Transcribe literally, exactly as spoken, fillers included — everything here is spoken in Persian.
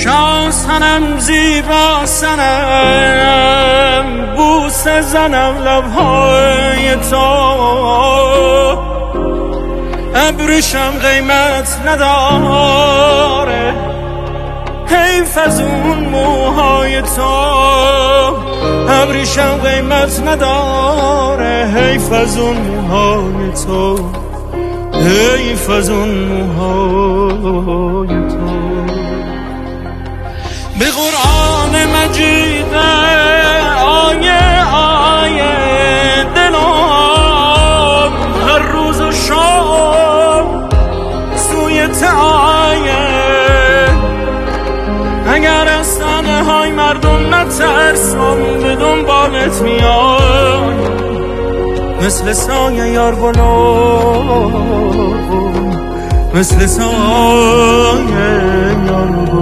شاسنم زیبا سنم بوسه زنم لبهای تو ابریشم قیمت نداره حیف از اون موهای تو ابریشم قیمت نداره حیف از اون موهای تو حیف از اون موهای تو به قرآن مجید آیه آیه دلم هر روز و شام سوی تعایه اگر از تنه های مردم نترسم به دنبالت میام مثل سایه یار گلم مثل سایه یار گلم